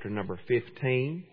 chapter number 15.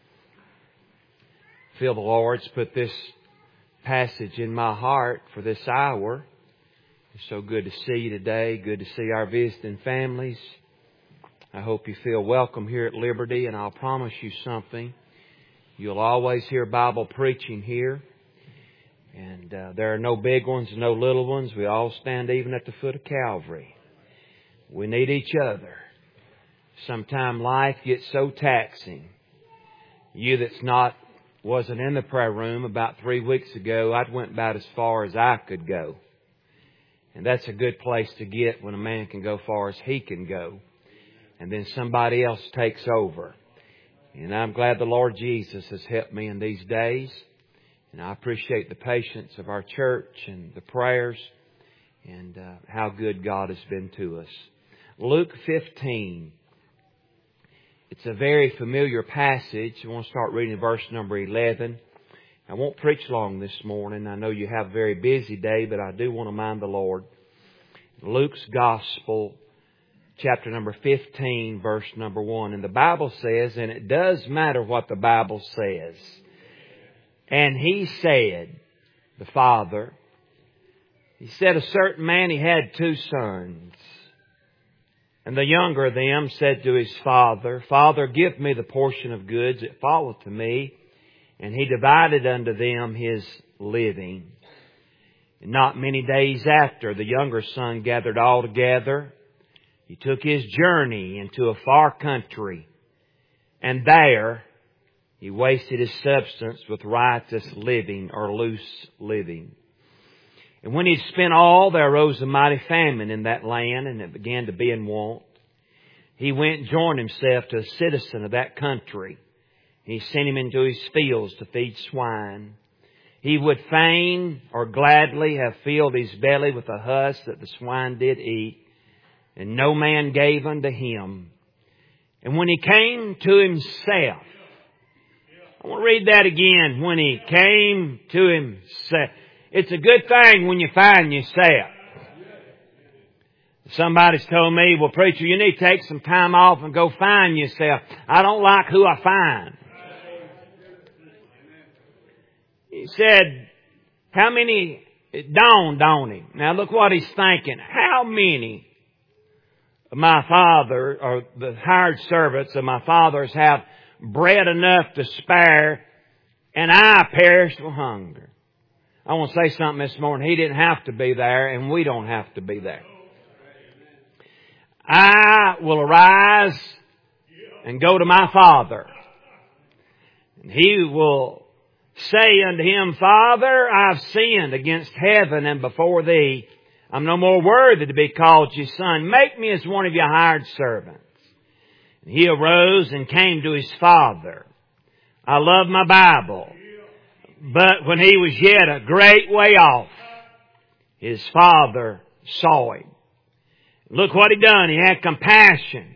I feel the Lord's put this passage in my heart for this hour. It's so good to see you today. Good to see our visiting families. I hope you feel welcome here at Liberty, and I'll promise you something. You'll always hear Bible preaching here. And there are no big ones and no little ones. We all stand even at the foot of Calvary. We need each other. Sometimes life gets so taxing. You that's wasn't in the prayer room about 3 weeks ago, I went about as far as I could go. And that's a good place to get when a man can go far as he can go. And then somebody else takes over. And I'm glad the Lord Jesus has helped me in these days. And I appreciate the patience of our church and the prayers and how good God has been to us. Luke 15. It's a very familiar passage. I want to start reading verse number 11. I won't preach long this morning. I know you have a very busy day, but I do want to mind the Lord. Luke's Gospel, chapter number 15, verse number 1. And the Bible says, and it does matter what the Bible says. And he said, the Father, he said, a certain man, he had 2 sons. And the younger of them said to his father, Father, give me the portion of goods that falleth to me. And he divided unto them his living. And not many days after, the younger son gathered all together. He took his journey into a far country. And there he wasted his substance with riotous living or loose living. And when he had spent all, there arose a mighty famine in that land, and it began to be in want. He went and joined himself to a citizen of that country. He sent him into his fields to feed swine. He would fain or gladly have filled his belly with the husk that the swine did eat, and no man gave unto him. And when he came to himself, I want to read that again. When he came to himself. It's a good thing when you find yourself. Somebody's told me, well, preacher, you need to take some time off and go find yourself. I don't like who I find. He said, how many, it dawned on him. Now look what he's thinking. How many of my father, or the hired servants of my fathers, have bread enough to spare, and I perish with hunger? I want to say something this morning. He didn't have to be there, and we don't have to be there. I will arise and go to my Father. And He will say unto him, Father, I've sinned against heaven and before Thee. I'm no more worthy to be called Your son. Make me as one of Your hired servants. And he arose and came to his father. I love my Bible. But when he was yet a great way off, his father saw him. Look what he done. He had compassion.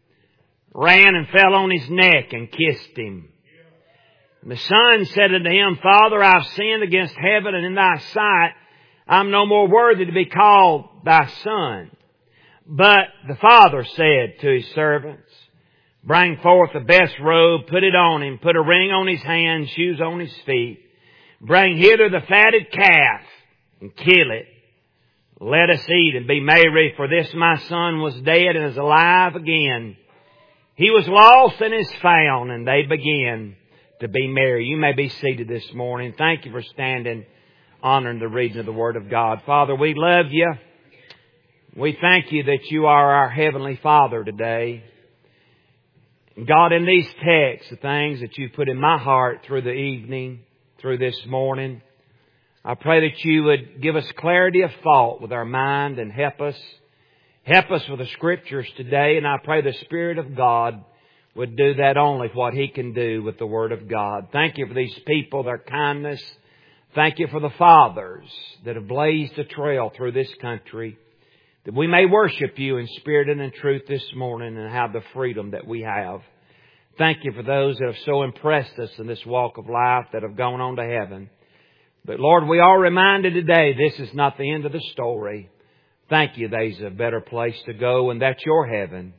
Ran and fell on his neck and kissed him. And the son said unto him, Father, I've sinned against heaven and in Thy sight. I'm no more worthy to be called Thy son. But the father said to his servants, bring forth the best robe, put it on him, put a ring on his hand, shoes on his feet. Bring hither the fatted calf and kill it. Let us eat and be merry, for this my son was dead and is alive again. He was lost and is found, and they began to be merry. You may be seated this morning. Thank you for standing, honoring the reading of the Word of God. Father, we love You. We thank You that You are our Heavenly Father today. God, in these texts, the things that You put in my heart through the evening, through this morning, I pray that You would give us clarity of thought with our mind and help us with the Scriptures today. And I pray the Spirit of God would do that only what He can do with the Word of God. Thank You for these people, their kindness. Thank You for the fathers that have blazed a trail through this country, that we may worship You in spirit and in truth this morning and have the freedom that we have. Thank You for those that have so impressed us in this walk of life that have gone on to heaven. But Lord, we are reminded today this is not the end of the story. Thank You there's a better place to go, and that's Your heaven.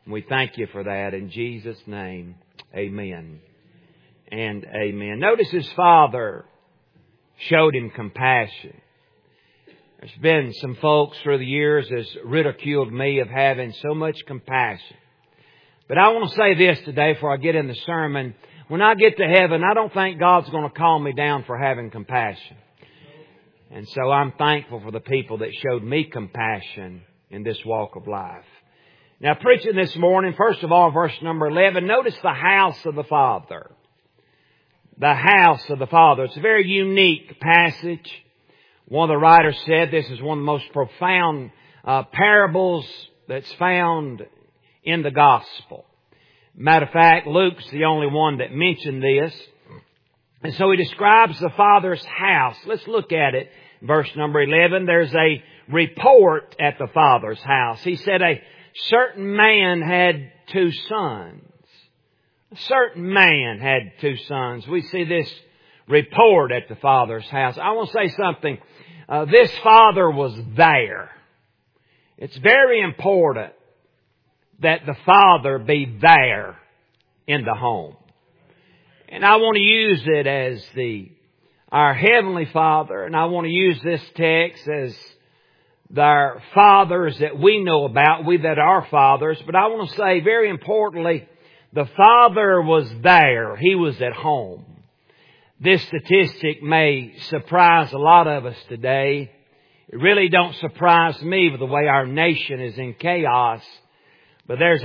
We thank you for that in Jesus' name. Amen and amen. Notice his father showed him compassion. There's been some folks through the years that's ridiculed me of having so much compassion. But I want to say this today before I get in the sermon. When I get to heaven, I don't think God's going to call me down for having compassion. And so I'm thankful for the people that showed me compassion in this walk of life. Now, preaching this morning, first of all, verse number 11, notice the house of the Father. The house of the Father. It's a very unique passage. One of the writers said this is one of the most profound parables that's found in the Gospel. Matter of fact, Luke's the only one that mentioned this. And so he describes the Father's house. Let's look at it. Verse number 11, there's a report at the Father's house. He said a certain man had 2 sons. A certain man had 2 sons. We see this report at the Father's house. I want to say something. This father was there. It's very important that the father be there in the home. And I want to use it as our Heavenly Father, and I want to use this text as our fathers that we know about, we that are fathers. But I want to say, very importantly, the father was there. He was at home. This statistic may surprise a lot of us today. It really don't surprise me with the way our nation is in chaos. But there's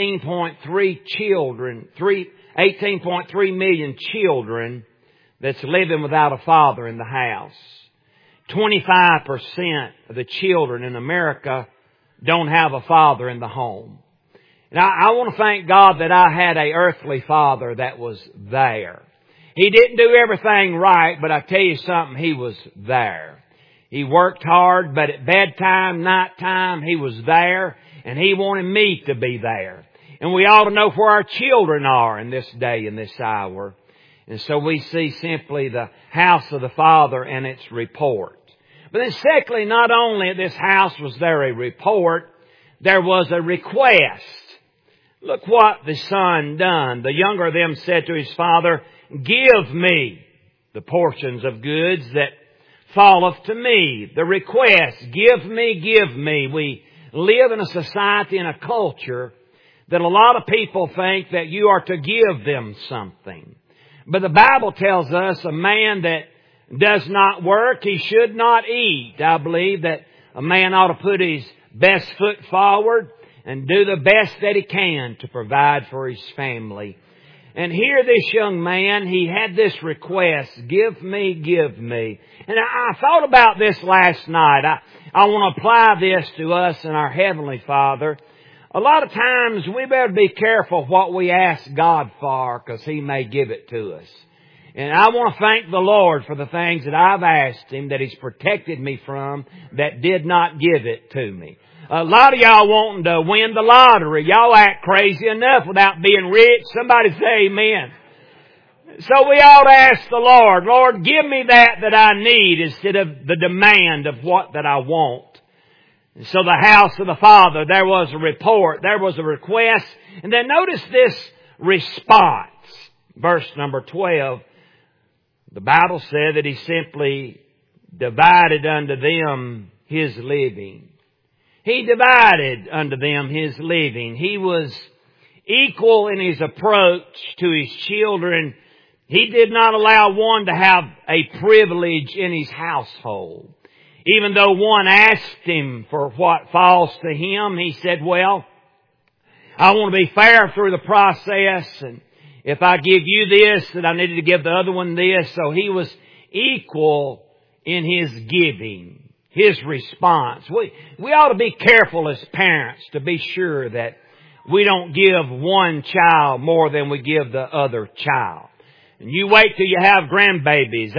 18.3 million children that's living without a father in the house. 25% of the children in America don't have a father in the home. And I want to thank God that I had an earthly father that was there. He didn't do everything right, but I tell you something, he was there. He worked hard, but at bedtime, nighttime, he was there, and he wanted me to be there. And we ought to know where our children are in this day, in this hour. And so we see simply the house of the Father and its report. But then secondly, not only at this house was there a report, there was a request. Look what the son done. The younger of them said to his father, "Give me the portions of goods that falleth to me." The request, give me, give me. We live in a society and a culture that a lot of people think that you are to give them something. But the Bible tells us a man that does not work, he should not eat. I believe that a man ought to put his best foot forward and do the best that he can to provide for his family. And here this young man, he had this request, give me, give me. And I thought about this last night. I want to apply this to us and our Heavenly Father. A lot of times we better be careful what we ask God for, because He may give it to us. And I want to thank the Lord for the things that I've asked Him that He's protected me from that did not give it to me. A lot of y'all wanting to win the lottery. Y'all act crazy enough without being rich. Somebody say amen. So we ought to ask the Lord, Lord, give me that I need instead of the demand of what that I want. And so the house of the Father, there was a report, there was a request. And then notice this response. Verse number 12. The Bible said that He simply divided unto them His living. He divided unto them His living. He was equal in His approach to His children. He did not allow one to have a privilege in His household. Even though one asked Him for what falls to him, He said, well, I want to be fair through the process, and if I give you this, then I needed to give the other one this. So He was equal in His giving. His response. We ought to be careful as parents to be sure that we don't give one child more than we give the other child. And you wait till you have grandbabies.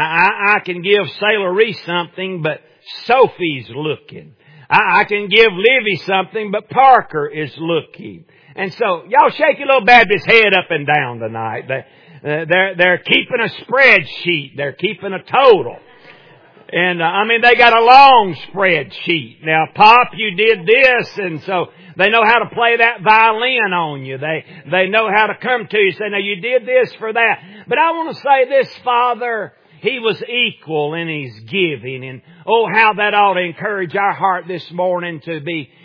I can give Sailor Reese something, but Sophie's looking. I can give Livy something, but Parker is looking. And so, y'all shake your little Baptist head up and down tonight. They're keeping a spreadsheet. They're keeping a total. And, they got a long spreadsheet. Now, Pop, you did this, and so They know how to play that violin on you. They know how to come to you and say, now you did this for that. But I want to say this, Father, He was equal in His giving. And oh, how that ought to encourage our heart this morning to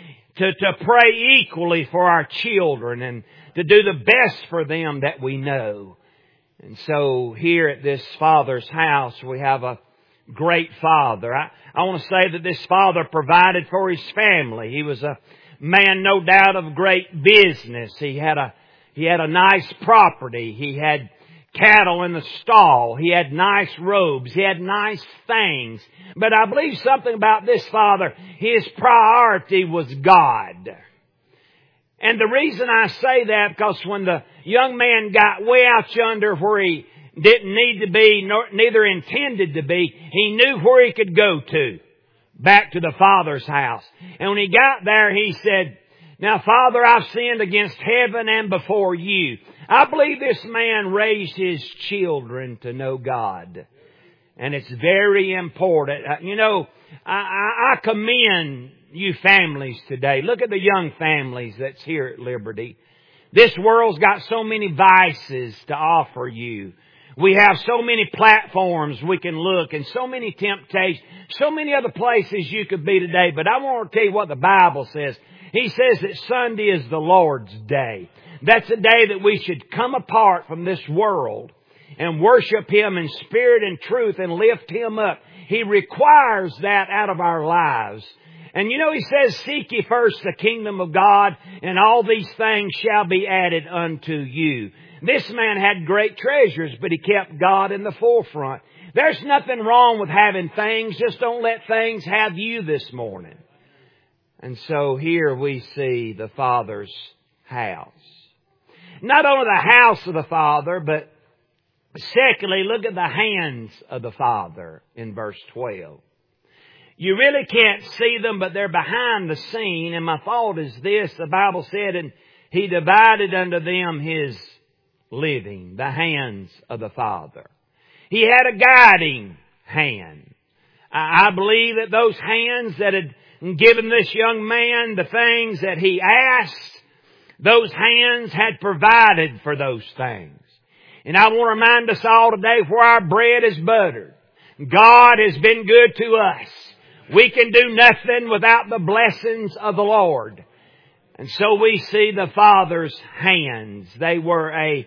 pray equally for our children and to do the best for them that we know. And so here at this Father's house, we have a great Father. I want to say that this Father provided for His family. He was a man, no doubt, of great business. He had a nice property. He had cattle in the stall. He had nice robes. He had nice things. But I believe something about this Father. His priority was God. And the reason I say that, because when the young man got way out yonder where he didn't need to be, neither intended to be, he knew where he could go to. Back to the Father's house. And when he got there, he said, now, Father, I've sinned against heaven and before you. I believe this man raised his children to know God. And it's very important. You know, I commend you families today. Look at the young families that's here at Liberty. This world's got so many vices to offer you. We have so many platforms we can look and so many temptations, so many other places you could be today. But I want to tell you what the Bible says. He says that Sunday is the Lord's day. That's a day that we should come apart from this world and worship Him in spirit and truth and lift Him up. He requires that out of our lives. And you know, He says, seek ye first the kingdom of God, and all these things shall be added unto you. This man had great treasures, but he kept God in the forefront. There's nothing wrong with having things. Just don't let things have you this morning. And so here we see the Father's house. Not only the house of the Father, but secondly, look at the hands of the Father in verse 12. You really can't see them, but they're behind the scene. And my thought is this, the Bible said, and He divided unto them His living, the hands of the Father. He had a guiding hand. I believe that those hands that had given this young man the things that he asked, those hands had provided for those things. And I want to remind us all today, where our bread is buttered, God has been good to us. We can do nothing without the blessings of the Lord. And so we see the Father's hands. They were a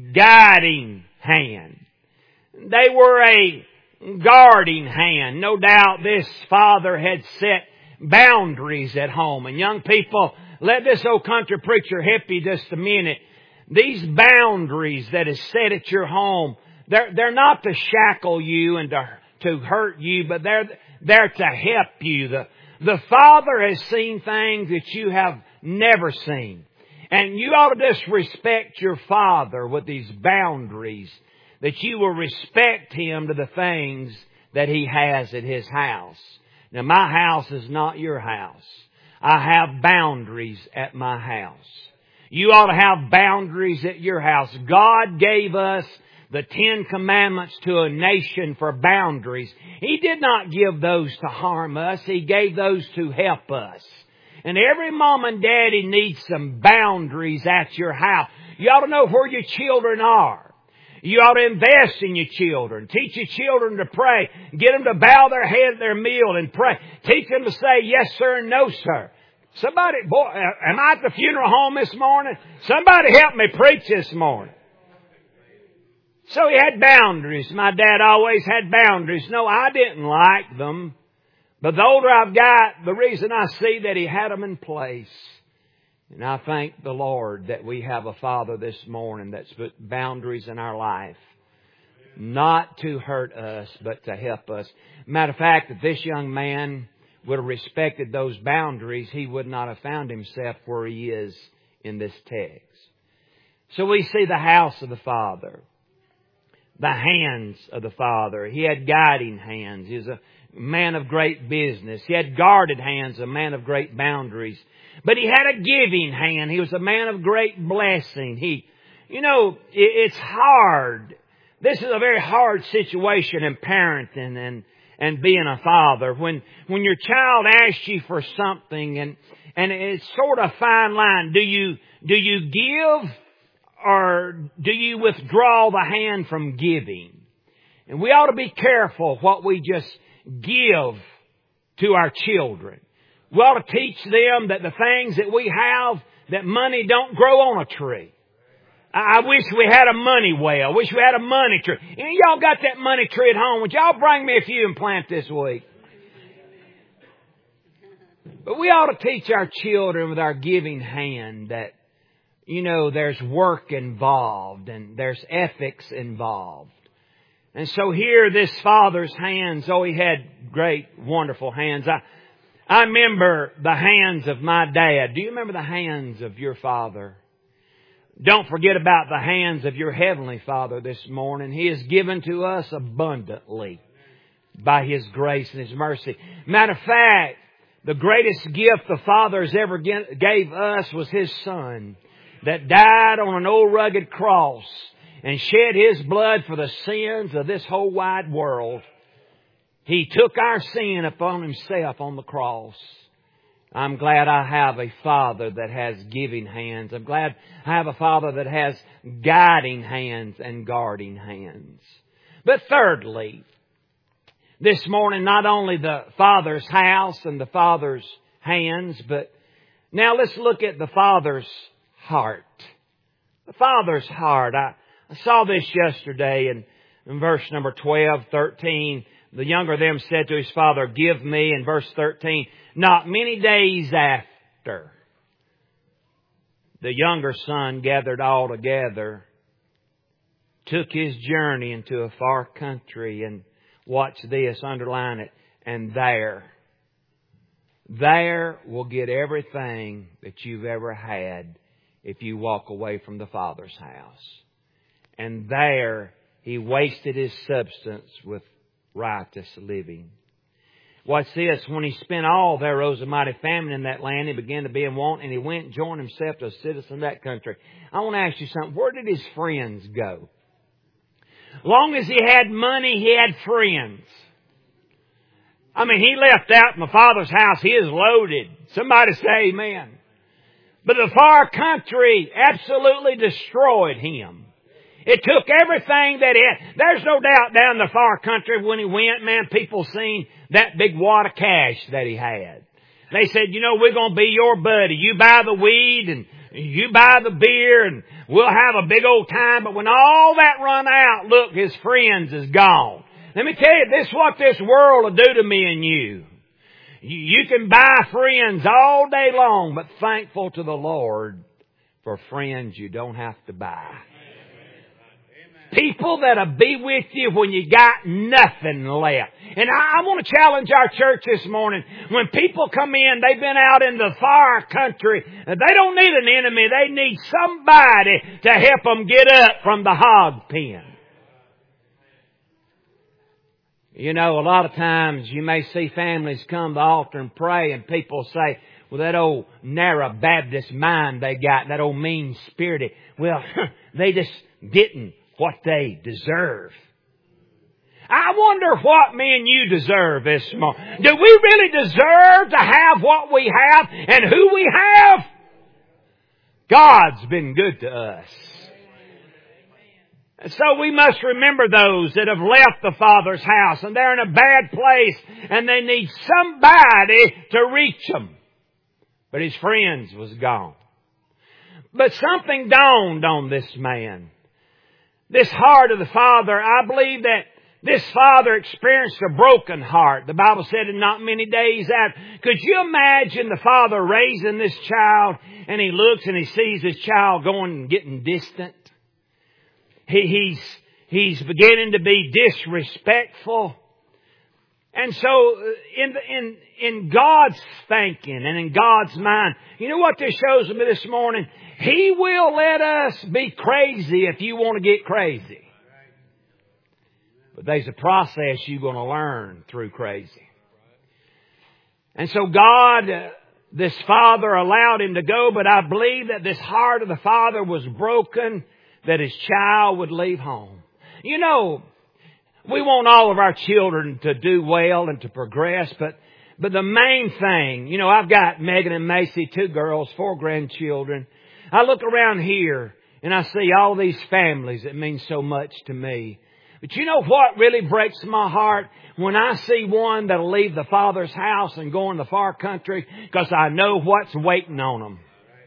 guiding hand. They were a guarding hand. No doubt this Father had set boundaries at home. And young people, let this old country preacher help you just a minute. These boundaries that is set at your home, they're not to shackle you and to hurt you, but they're to help you. The Father has seen things that you have never seen. And you ought to just respect your Father with these boundaries, that you will respect Him to the things that He has at His house. Now, my house is not your house. I have boundaries at my house. You ought to have boundaries at your house. God gave us the 10 Commandments to a nation for boundaries. He did not give those to harm us. He gave those to help us. And every mom and daddy needs some boundaries at your house. You ought to know where your children are. You ought to invest in your children. Teach your children to pray. Get them to bow their head at their meal and pray. Teach them to say yes, sir, and no, sir. Somebody, boy, am I at the funeral home this morning? Somebody help me preach this morning. So he had boundaries. My dad always had boundaries. No, I didn't like them. But the older I've got, the reason I see that he had them in place. And I thank the Lord that we have a Father this morning that's put boundaries in our life. Not to hurt us, but to help us. Matter of fact, if this young man would have respected those boundaries, he would not have found himself where he is in this text. So we see the house of the Father. The hands of the Father. He had guiding hands. He was a man of great business. He had guarded hands, a man of great boundaries. But he had a giving hand. He was a man of great blessing. It's hard. This is a very hard situation in parenting and being a father. When your child asks you for something and And it's sort of a fine line. Do you give or do you withdraw the hand from giving? And we ought to be careful what we just give to our children. We ought to teach them that the things that we have, that money don't grow on a tree. I wish we had a money well. I wish we had a money tree. And y'all got that money tree at home. Would y'all bring me a few and plant this week? But we ought to teach our children with our giving hand that, there's work involved and there's ethics involved. And so here this father's hands, he had great, wonderful hands. I remember the hands of my dad. Do you remember the hands of your father? Don't forget about the hands of your Heavenly Father this morning. He has given to us abundantly by His grace and His mercy. Matter of fact, the greatest gift the Father has ever gave us was His Son that died on an old rugged cross and shed His blood for the sins of this whole wide world. He took our sin upon Himself on the cross. I'm glad I have a Father that has giving hands. I'm glad I have a Father that has guiding hands and guarding hands. But thirdly, this morning, not only the Father's house and the Father's hands, but now let's look at the Father's heart. The Father's heart. I saw this yesterday in verse number 12, 13. The younger of them said to his father, "Give me," in verse 13, "not many days after, the younger son gathered all together, took his journey into a far country," and watch this, underline it, "and there will get everything that you've ever had if you walk away from the Father's house. And there he wasted his substance with righteous living." Watch this. "When he spent all, there arose a mighty famine in that land. He began to be in want, and he went and joined himself to a citizen of that country." I want to ask you something. Where did his friends go? Long as he had money, he had friends. He left out in the Father's house. He is loaded. Somebody say amen. But the far country absolutely destroyed him. It took everything that he had. There's no doubt down in the far country when he went, man, people seen that big wad of cash that he had. They said, we're going to be your buddy. You buy the weed and you buy the beer and we'll have a big old time. But when all that run out, look, his friends is gone. Let me tell you, this is what this world will do to me and you. You can buy friends all day long, but thankful to the Lord for friends you don't have to buy. People that'll be with you when you got nothing left. And I want to challenge our church this morning. When people come in, they've been out in the far country. They don't need an enemy. They need somebody to help them get up from the hog pen. A lot of times you may see families come to the altar and pray, and people say, well, that old narrow Baptist mind they got, that old mean-spirited, well, they just didn't what they deserve. I wonder what me and you deserve this morning. Do we really deserve to have what we have and who we have? God's been good to us. And so we must remember those that have left the Father's house and they're in a bad place and they need somebody to reach them. But his friends was gone. But something dawned on this man. This heart of the Father, I believe that this father experienced a broken heart. The Bible said in not many days after. Could you imagine the father raising this child and he looks and he sees his child going and getting distant? He's beginning to be disrespectful. And so in God's thinking and in God's mind, you know what this shows me this morning? He will let us be crazy if you want to get crazy. But there's a process you're going to learn through crazy. And so God, this father allowed him to go, but I believe that this heart of the father was broken that his child would leave home. We want all of our children to do well and to progress, but But the main thing, I've got Megan and Macy, 2 girls, 4 grandchildren. I look around here and I see all these families that mean so much to me. But you know what really breaks my heart? When I see one that'll leave the Father's house and go in the far country, because I know what's waiting on them.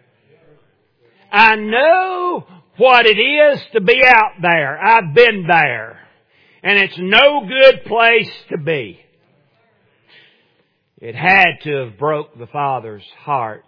I know what it is to be out there. I've been there. And it's no good place to be. It had to have broke the Father's heart.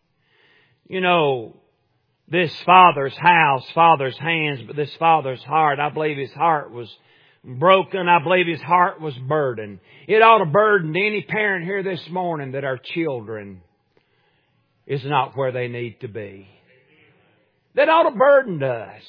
This father's house, father's hands, but this father's heart, I believe his heart was broken. I believe his heart was burdened. It ought to burden any parent here this morning that our children is not where they need to be. That ought to burden us.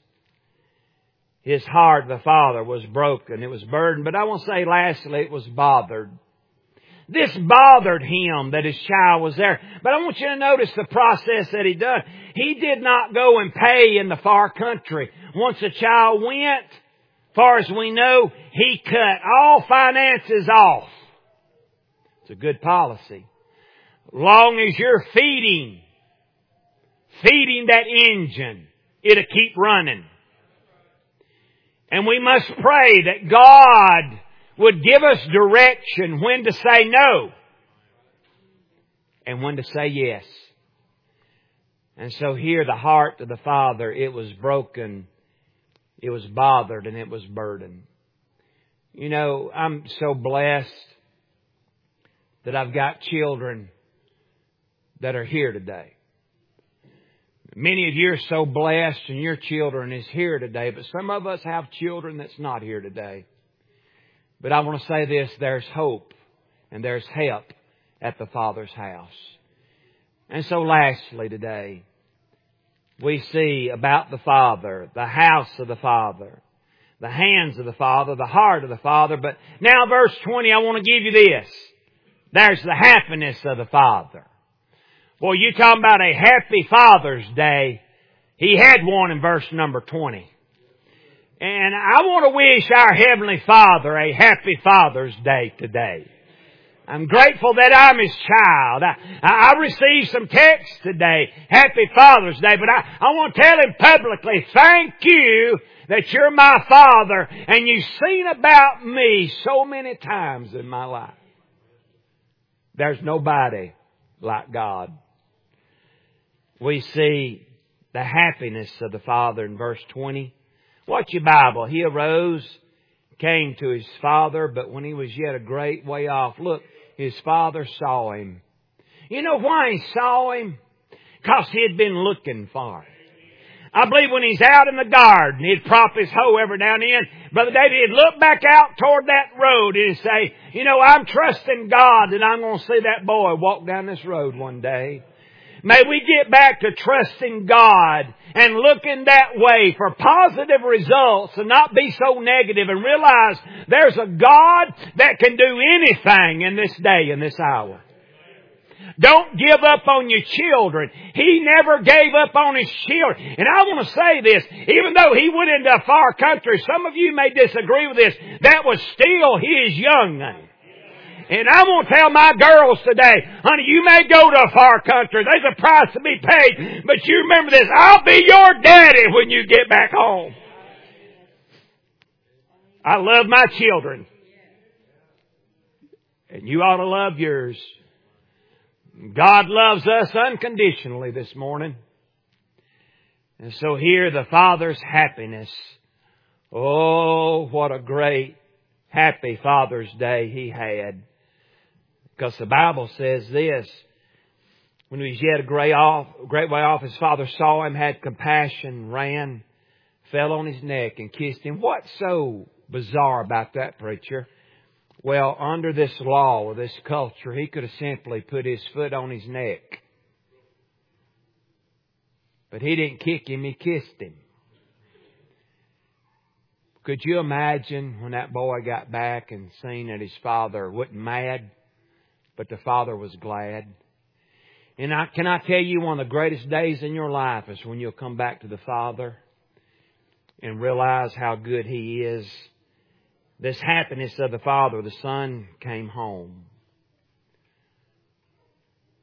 His heart, the Father, was broken. It was burdened. But I want to say lastly, it was bothered. This bothered him that his child was there. But I want you to notice the process that he done. He did not go and pay in the far country. Once the child went, far as we know, he cut all finances off. It's a good policy. Long as you're feeding that engine, it'll keep running. And we must pray that God would give us direction when to say no and when to say yes. And so here the heart of the Father, it was broken, it was bothered, and it was burdened. I'm so blessed that I've got children that are here today. Many of you are so blessed and your children is here today, but some of us have children that's not here today. But I want to say this, there's hope and there's help at the Father's house. And so lastly today, we see about the Father, the house of the Father, the hands of the Father, the heart of the Father. But now verse 20, I want to give you this. There's the happiness of the Father. Well, you talking about a happy Father's Day. He had one in verse number 20. And I want to wish our Heavenly Father a happy Father's Day today. I'm grateful that I'm His child. I received some texts today. Happy Father's Day. But I want to tell Him publicly, thank you that you're my Father and you've seen about me so many times in my life. There's nobody like God. We see the happiness of the Father in verse 20. Watch your Bible. He arose, came to his father, but when he was yet a great way off, look, his father saw him. You know why he saw him? Because he had been looking for him. I believe when he's out in the garden, he'd prop his hoe every now and then. Brother David, he'd look back out toward that road and he'd say, I'm trusting God that I'm going to see that boy walk down this road one day. May we get back to trusting God and looking that way for positive results and not be so negative and realize there's a God that can do anything in this day and this hour. Don't give up on your children. He never gave up on His children. And I want to say this, even though He went into a far country, some of you may disagree with this, that was still His young name. And I want to tell my girls today, honey, you may go to a far country. There's a price to be paid. But you remember this, I'll be your daddy when you get back home. I love my children. And you ought to love yours. God loves us unconditionally this morning. And so here the Father's happiness. Oh, what a great, happy Father's Day he had. Because the Bible says this, when he was yet a great way off, his father saw him, had compassion, ran, fell on his neck and kissed him. What's so bizarre about that, preacher? Well, under this law or this culture, he could have simply put his foot on his neck. But he didn't kick him, he kissed him. Could you imagine when that boy got back and seen that his father wasn't mad, but the father was glad? And can I tell you, one of the greatest days in your life is when you'll come back to the Father and realize how good He is. This happiness of the Father, the Son came home.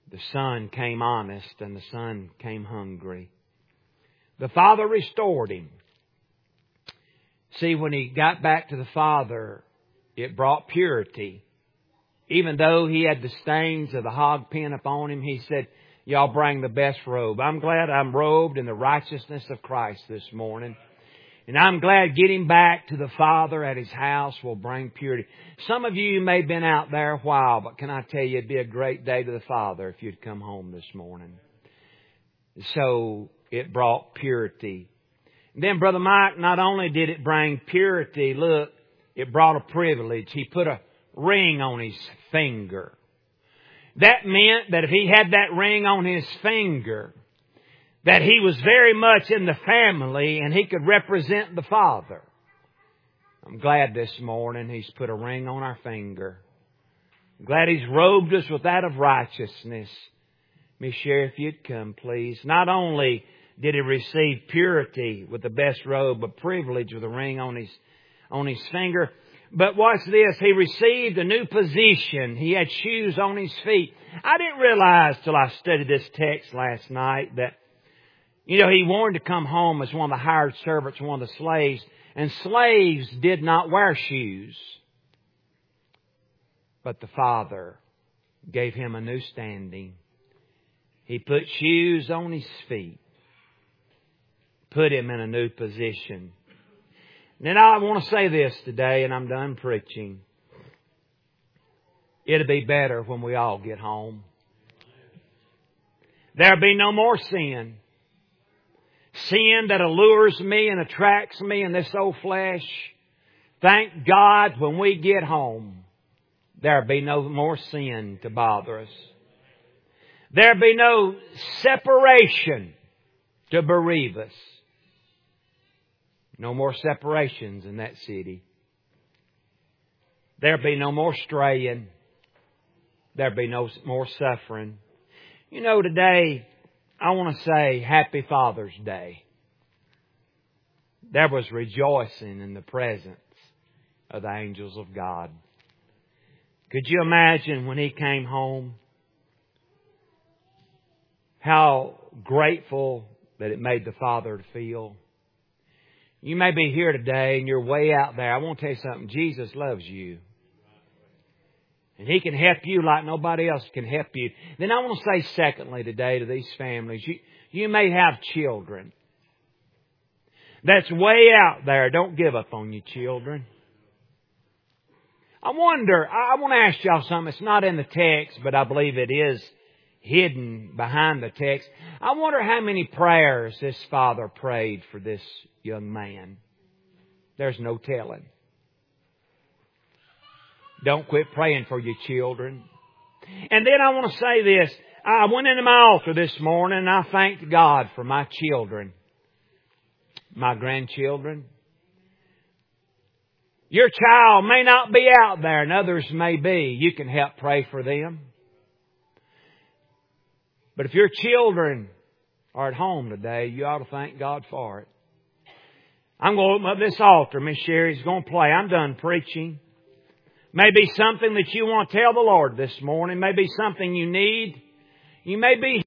The son came honest and the son came hungry. The father restored him. See, when he got back to the father, it brought purity. Even though he had the stains of the hog pen upon him, he said, y'all bring the best robe. I'm glad I'm robed in the righteousness of Christ this morning. And I'm glad getting back to the Father at His house will bring purity. Some of you may have been out there a while, but can I tell you, it'd be a great day to the Father if you'd come home this morning. So it brought purity. And then Brother Mike, not only did it bring purity, look, it brought a privilege. He put a ring on his finger. That meant that if he had that ring on his finger, that he was very much in the family and he could represent the Father. I'm glad this morning He's put a ring on our finger. I'm glad He's robed us with that of righteousness. Miss Sheriff, if you'd come, please. Not only did he receive purity with the best robe, but privilege with a ring on his finger. But watch this, he received a new position. He had shoes on his feet. I didn't realize till I studied this text last night that, you know, he wanted to come home as one of the hired servants, one of the slaves. And slaves did not wear shoes. But the Father gave him a new standing. He put shoes on his feet. Put him in a new position. Then I want to say this today, and I'm done preaching. It'll be better when we all get home. There'll be no more sin. Sin that allures me and attracts me in this old flesh. Thank God when we get home, there'll be no more sin to bother us. There'll be no separation to bereave us. No more separations in that city. There'll be no more straying. There'll be no more suffering. You know, today, I want to say Happy Father's Day. There was rejoicing in the presence of the angels of God. Could you imagine when he came home? How grateful that it made the Father feel. You may be here today and you're way out there. I want to tell you something. Jesus loves you. And He can help you like nobody else can help you. Then I want to say secondly today to these families, you may have children. That's way out there. Don't give up on your children. I want to ask y'all something. It's not in the text, but I believe it is hidden behind the text. I wonder how many prayers this father prayed for this young man. There's no telling. Don't quit praying for your children. And then I want to say this. I went into my altar this morning and I thanked God for my children. My grandchildren. Your child may not be out there and others may be. You can help pray for them. But if your children are at home today, you ought to thank God for it. I'm going to open up this altar. Miss Sherry's going to play. I'm done preaching. Maybe something that you want to tell the Lord this morning. Maybe something you need. You may be